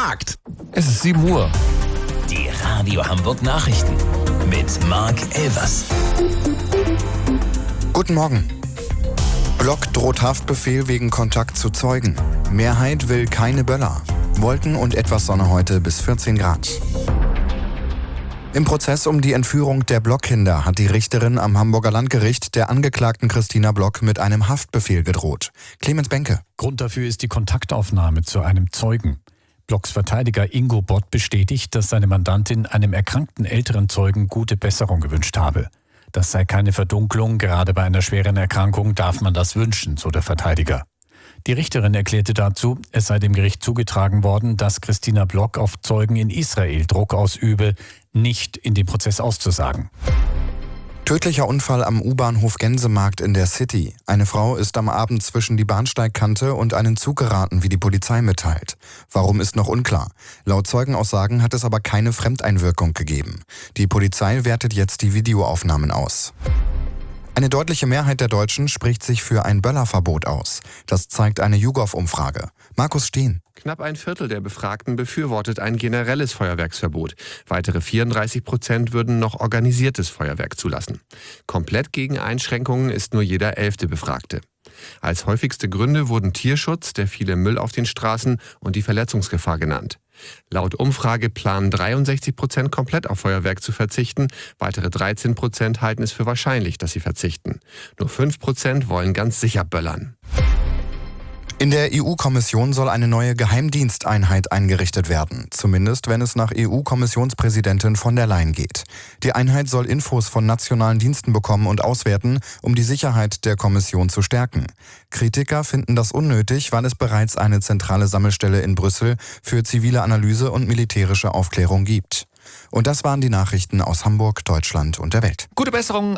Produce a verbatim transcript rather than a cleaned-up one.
Gefragt. Es ist sieben Uhr. Die Radio Hamburg Nachrichten mit Marc Elvers. Guten Morgen. Block droht Haftbefehl wegen Kontakt zu Zeugen. Mehrheit will keine Böller. Wolken und etwas Sonne heute bis vierzehn Grad. Im Prozess um die Entführung der Block-Kinder hat die Richterin am Hamburger Landgericht der Angeklagten Christina Block mit einem Haftbefehl gedroht. Clemens Benke. Grund dafür ist die Kontaktaufnahme zu einem Zeugen. Blocks Verteidiger Ingo Bott bestätigt, dass seine Mandantin einem erkrankten älteren Zeugen gute Besserung gewünscht habe. Das sei keine Verdunklung, gerade bei einer schweren Erkrankung darf man das wünschen, so der Verteidiger. Die Richterin erklärte dazu, es sei dem Gericht zugetragen worden, dass Christina Block auf Zeugen in Israel Druck ausübe, nicht in dem Prozess auszusagen. Tödlicher Unfall am U-Bahnhof Gänsemarkt in der City. Eine Frau ist am Abend zwischen die Bahnsteigkante und einen Zug geraten, wie die Polizei mitteilt. Warum ist noch unklar. Laut Zeugenaussagen hat es aber keine Fremdeinwirkung gegeben. Die Polizei wertet jetzt die Videoaufnahmen aus. Eine deutliche Mehrheit der Deutschen spricht sich für ein Böllerverbot aus. Das zeigt eine YouGov-Umfrage. Markus Steen. Knapp ein Viertel der Befragten befürwortet ein generelles Feuerwerksverbot. Weitere vierunddreißig Prozent würden noch organisiertes Feuerwerk zulassen. Komplett gegen Einschränkungen ist nur jeder elfte Befragte. Als häufigste Gründe wurden Tierschutz, der viele Müll auf den Straßen und die Verletzungsgefahr genannt. Laut Umfrage planen dreiundsechzig Prozent komplett auf Feuerwerk zu verzichten. Weitere dreizehn Prozent halten es für wahrscheinlich, dass sie verzichten. Nur fünf Prozent wollen ganz sicher böllern. In der E U-Kommission soll eine neue Geheimdiensteinheit eingerichtet werden, zumindest wenn es nach E U-Kommissionspräsidentin von der Leyen geht. Die Einheit soll Infos von nationalen Diensten bekommen und auswerten, um die Sicherheit der Kommission zu stärken. Kritiker finden das unnötig, weil es bereits eine zentrale Sammelstelle in Brüssel für zivile Analyse und militärische Aufklärung gibt. Und das waren die Nachrichten aus Hamburg, Deutschland und der Welt. Gute Besserung